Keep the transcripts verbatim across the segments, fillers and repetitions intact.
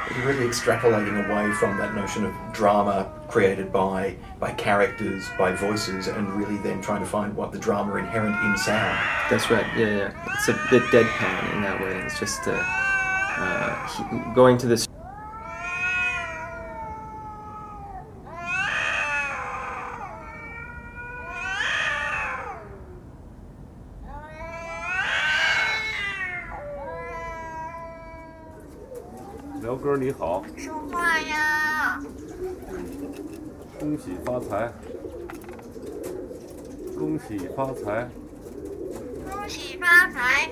You're really extrapolating away from that notion of drama created by by characters, by voices, and really then trying to find what the drama inherent in sound. That's right. Yeah, yeah. It's a bit deadpan in that way. It's just uh, uh, going to this. 辽哥你好， 说话呀！ 恭喜发财，恭喜发财， 恭喜发财！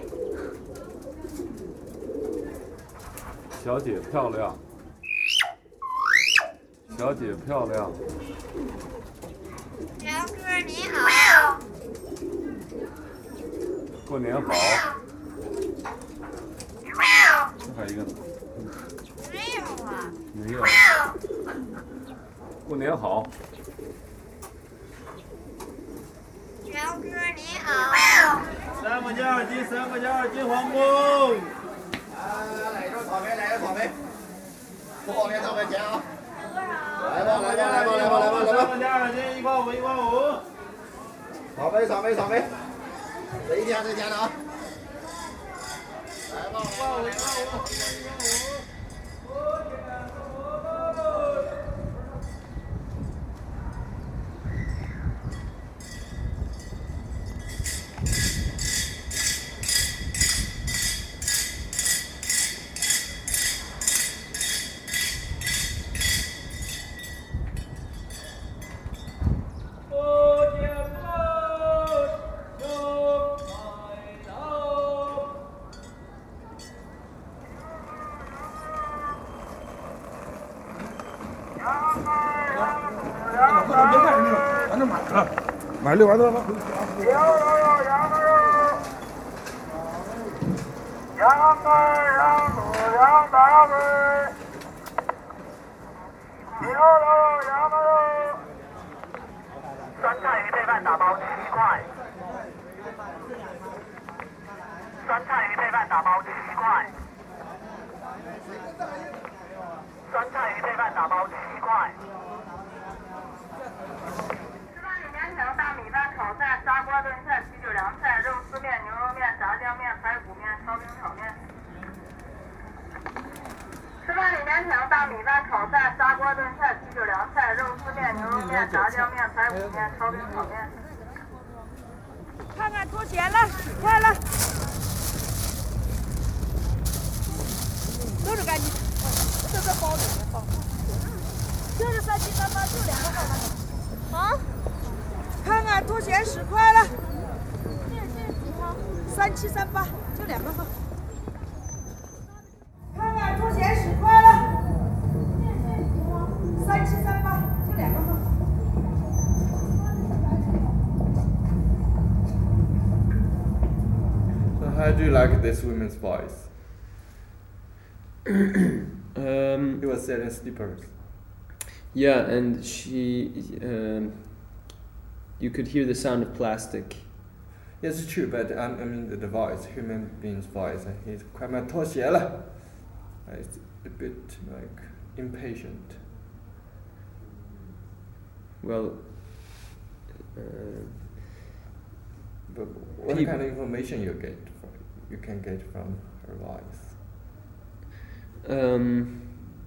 小姐漂亮，小姐漂亮， 辽哥你好， 过年好，还有一个呢。 没有啊， 没有。过年好， 辽哥你好。 三块钱二斤，三块钱二斤黄瓜。来来来，来一个草莓，来一个草莓，不好给三块钱啊！来吧来吧来吧来吧来吧来吧！三块钱二斤，一块五一块五。草莓草莓草莓，这一天这一天的啊！来吧，一块五一块五一块五。 买六完了吗？ 羊肉肉，羊肉肉，羊肝羊肚羊大腿，牛肉羊肉，酸菜鱼配饭打包七块，酸菜鱼配饭打包七块，酸菜鱼配饭打包七块。 大米饭、炒菜、砂锅炖菜、啤酒凉菜、肉丝面、牛肉面、炸酱面、排骨面、烧饼炒面。吃饭里面请大米饭、炒菜、砂锅炖菜、啤酒凉菜、肉丝面、牛肉面、炸酱面、排骨面、烧饼炒面。 看看脱险了，快了，都是干净，这个包里面放，就是三七三八，就两个号码。啊？ 看看脱险十块了，三七三八，就两个号。看看脱险十块了，三七三八，就两个号。 So how do you like this woman's voice? um, He was selling slippers. Yeah, and she. Um, You could hear the sound of plastic. Yes, it's true, but um, I mean the, the voice, human being's voice, he's 快慢脱鞋了. It's a bit like impatient. Well, uh, but what kind of information you get from, you can get from her voice? Um,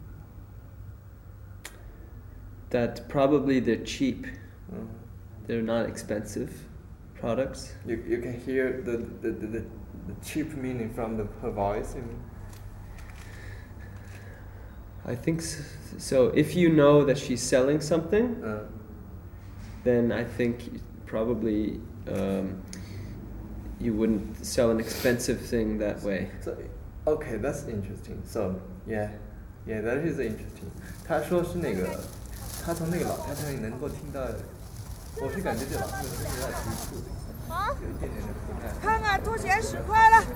that probably they're cheap. Uh-huh. They're not expensive products. You you can hear the the, the, the, the cheap meaning from the, her voice. You mean? I think so. So if you know that she's selling something, uh. then I think probably um, you wouldn't sell an expensive thing that way. So, okay, that's interesting. So yeah, yeah, that is interesting. 他说是那个，他从那个老太太能够听到。 我是感觉这老太太声音有点急促，有一点点的不太。 看看脱险十块了，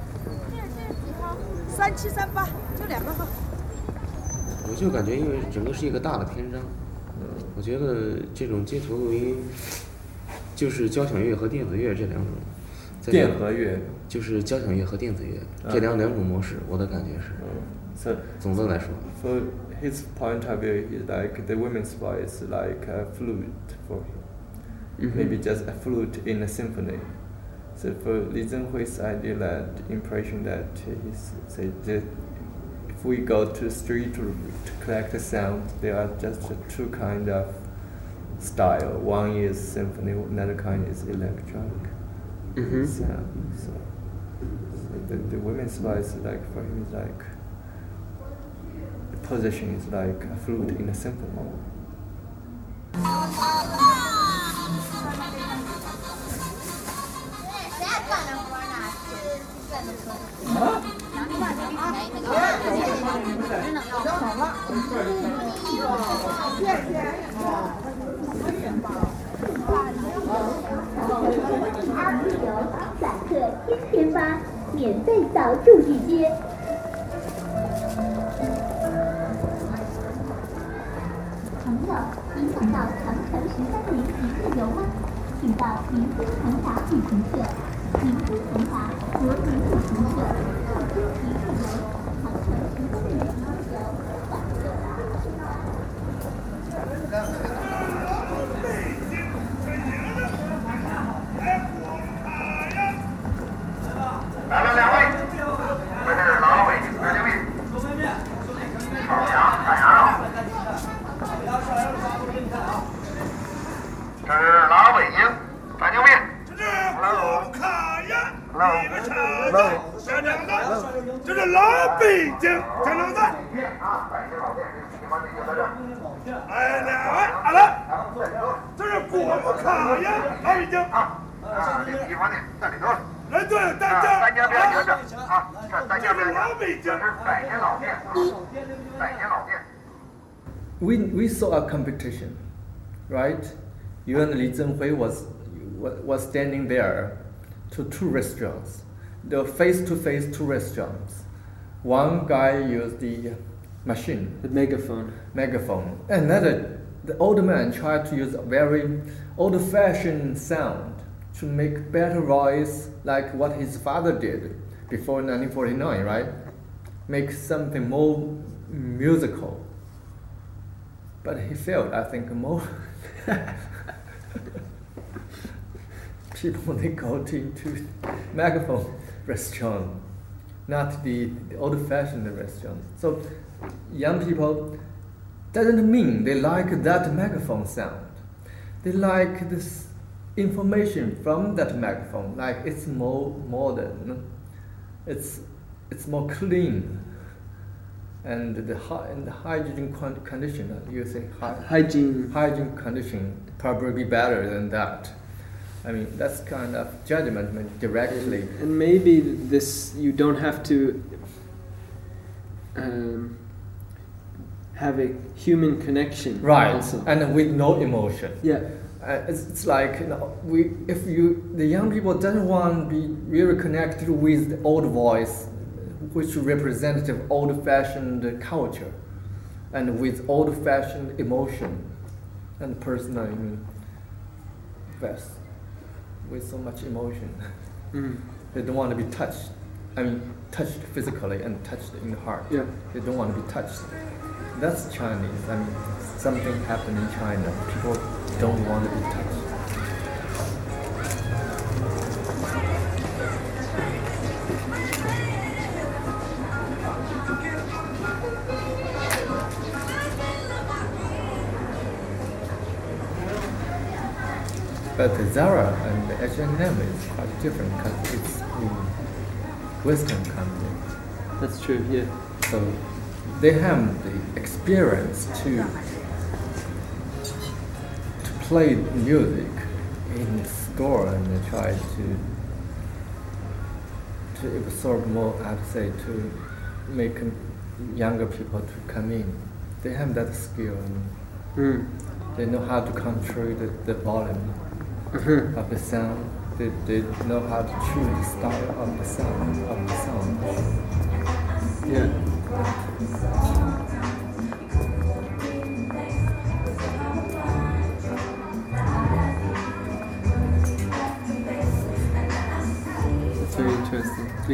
三七三八，就两个号。 我就感觉，因为整个是一个大的篇章，嗯，我觉得这种街头录音，就是交响乐和电子乐这两种， 在电和乐。 就是交响乐和电子乐、嗯、这两两种模式，我的感觉是。 嗯 So 总的来说。 For his point of view, he's like the women's voice like a flute for him. Mm-hmm. Maybe just a flute in a symphony. So for Li Zhenhui's idea, that impression that he's say that if we go to the street to, to collect the sound, there are just two kind of style. One is symphony, another kind is electronic mm-hmm. sound. So, so the, the women's voice, like for him, is like the position is like a flute in a symphony. R 九散客天天发，免费扫数据街。朋友，您想到长城十三陵一日游吗？请到明星长达旅行社，明星长达国民旅行社特殊一日游，长城十三陵一日游散客。 来了两位，这是老北京的牛逼，炒羊烤羊肉。这是老北京白牛面。这是红烤鸭，一个炒小两个，这是老北京酱料蛋。啊，百年老店，喜欢的就在这。哎，两位，好了，这是果子烤鸭，老北京啊。啊，这个喜欢的在里头。来对，大家，大家不要停着啊！这大家不要停，这是百年老店，百年老店。 We we saw a competition, right? You and Li Zhenhui was was standing there to two restaurants, the face-to-face two restaurants. One guy used the machine, the megaphone, megaphone. Another, the old man tried to use a very old-fashioned sound to make better voice like what his father did before nineteen forty-nine, right? Make something more musical. But he failed, I think, more. People, they go to, to megaphone restaurant, not the, the old-fashioned restaurant. So young people, doesn't mean they like that megaphone sound. They like this information from that megaphone, like it's more modern, it's it's more clean, and the hy- and the hygiene con- condition, you say hy- hygiene hygiene condition probably better than that. I mean, that's kind of judgment directly. And, and maybe this you don't have to um, have a human connection, right? Also. And with no emotion. Yeah. Uh, it's, it's like, you know, we if you the young people doesn't want to be really connected with the old voice, which representative old-fashioned culture, and with old-fashioned emotion, and personal, I mean, best, with so much emotion. Mm. They don't want to be touched. I mean, touched physically and touched in the heart. Yeah. They don't want to be touched. That's Chinese. I mean, something happened in China. People don't want to be touched. But Zara and H and M is quite different because it's in Western country. That's true, yeah. So they have the experience to to play music in store and they try to to absorb more, I'd say, to make younger people to come in. They have that skill and mm. they know how to control the, the volume mm-hmm. of the sound. They, they know how to choose the style of the sound of the sound. Yeah.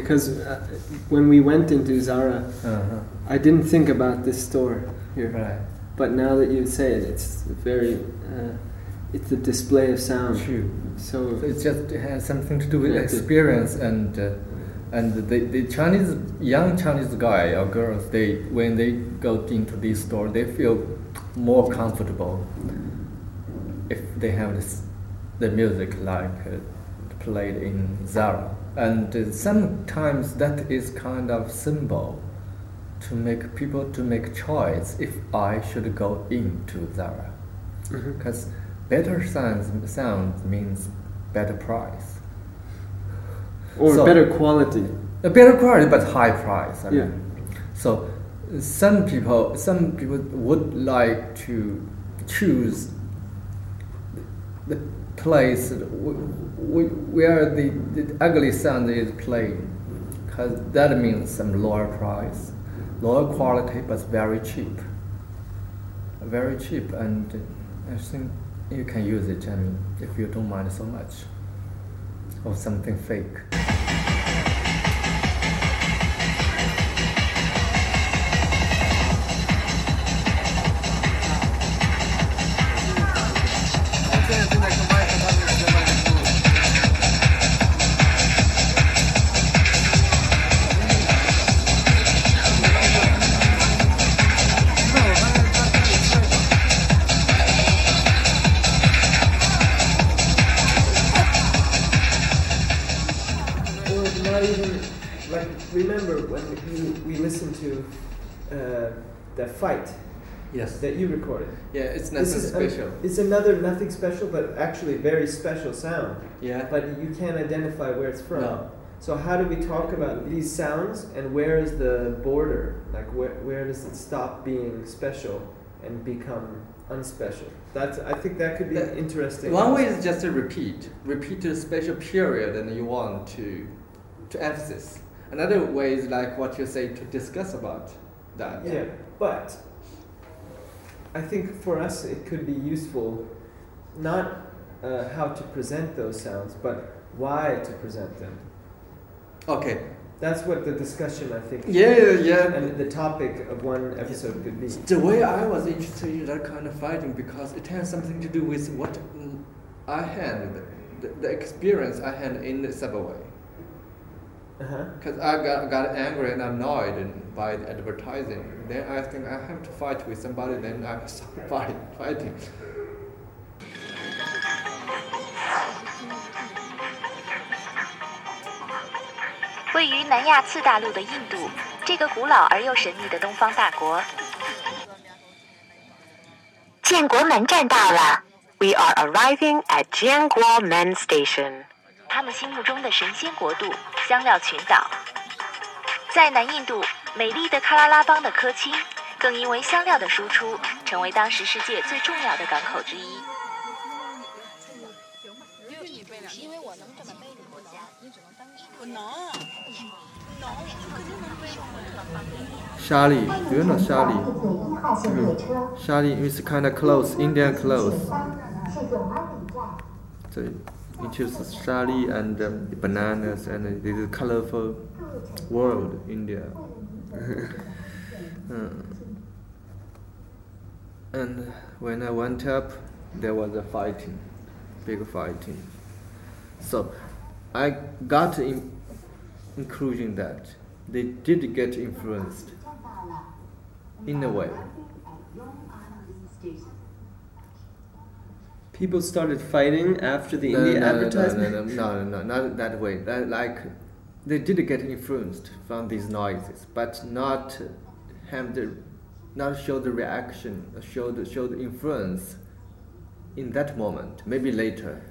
because uh, when we went into Zara, Uh-huh. I didn't think about this store here. Right. But now that you say it, it's very, uh, it's a display of sound. True. So So it just has something to do with Yeah, experience and uh, and the, the Chinese young Chinese guy or girls, they when they go into this store, they feel more comfortable if they have this, the music like uh, played in Zara, and uh, sometimes that is kind of symbol to make people to make choice if I should go into Zara, because better sounds sound means better price. or So- better quality. A better quality but high price. I Yeah. mean. So some people some people would like to choose the place w- w- where the, the ugly sound is played, because that means some lower price, lower quality but very cheap. Very cheap, and I think you can use it. I mean, if you don't mind so much of something fake. Or not even, like, remember when we, we listened to uh, that fight Yes. that you recorded? Yeah, it's This nothing is an- special. it's another nothing special, but actually very special sound. Yeah. But you can't identify where it's from. No. So how do we talk about these sounds, and where is the border? Like where where does it stop being special and become unspecial? That's I think that could be That- interesting. One way is just to repeat, repeat a special period, and you want to, to emphasis. Another way is like what you say to discuss about that. Yeah, but I think for us it could be useful, not uh, how to present those sounds, but why to present them. Okay. That's what the discussion I think. Yeah, yeah, yeah. And the topic of one episode could be. The way I was interested in that kind of fighting, because it has something to do with what mm, I had, the, the experience I had in the subway. Uh-huh. Because I got, got angry and annoyed and by the advertising. Then I think I have to fight with somebody, then I start fight, fighting. 位于南亚次大陆的印度，这个古老而又神秘的东方大国。建国门站到了 ，We are arriving at Jianguo Men Station。他们心目中的神仙国度——香料群岛。在南印度，美丽的喀拉拉邦的科钦，更因为香料的输出，成为当时世界最重要的港口之一。 因为我能这么背着国家，你只能当我能，能，肯定能背。 Shali, do you know Shali? Shali is kind of clothes, Indian clothes. So it chooses Shali and um, bananas, and this is colorful world, India. Uh, and when I went up, there was a fighting, big fighting. So I got in inclusion that they did get influenced in a way. People started fighting after the No, India no, no, advertisement. No, no, no, no, no, not that way. That, like, they did get influenced from these noises, but not have the, not show the reaction, show the show the influence in that moment. Maybe later.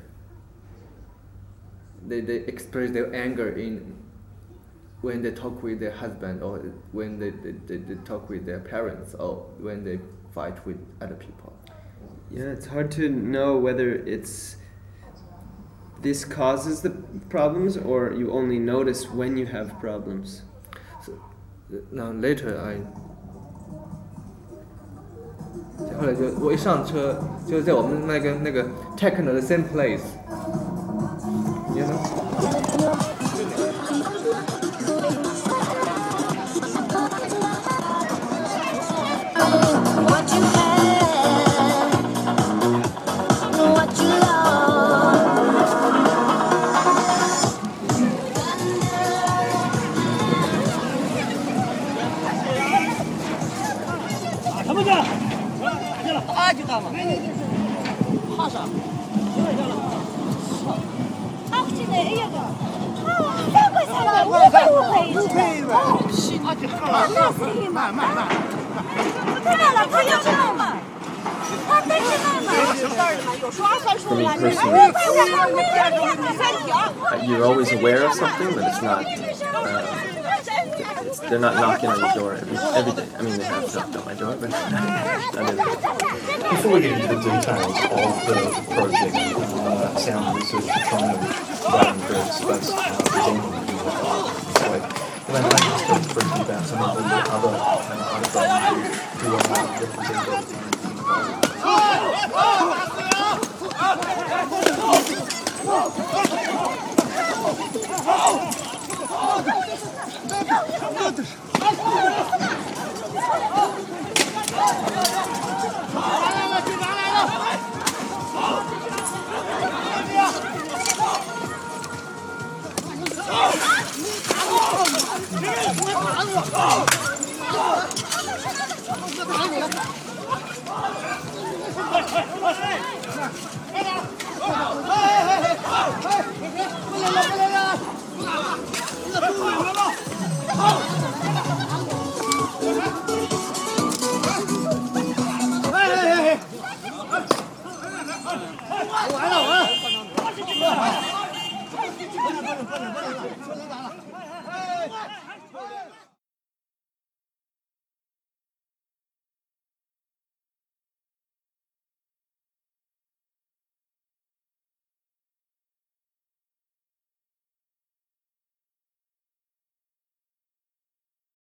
They they express their anger in when they talk with their husband, or when they, they, they, they talk with their parents, or when they fight with other people. Yeah, it's hard to know whether it's this causes the problems, or you only notice when you have problems. So now later I 后来就我一上车就在我们那个那个 techno 的 same place，you know。 啊，就干嘛？怕啥？啊，现在哎呀个，三块钱了，五块五块一斤。哦，是，那是慢慢慢。太慢了，他要知道嘛。他真是慢嘛。有道理嘛，有说二算数了，你还五块五块五块，你看他三条。 You're always aware of something, but it's not. Uh, they're not knocking on your door every, every day. I mean, they have knocked on my door, but not every day. Before we get into the details of the project, uh, Sound Research to try and run the space uh, presenting in the way, and then I can speak briefly about some of the other uh, artists who are represented in the project. Hey, hey, hey!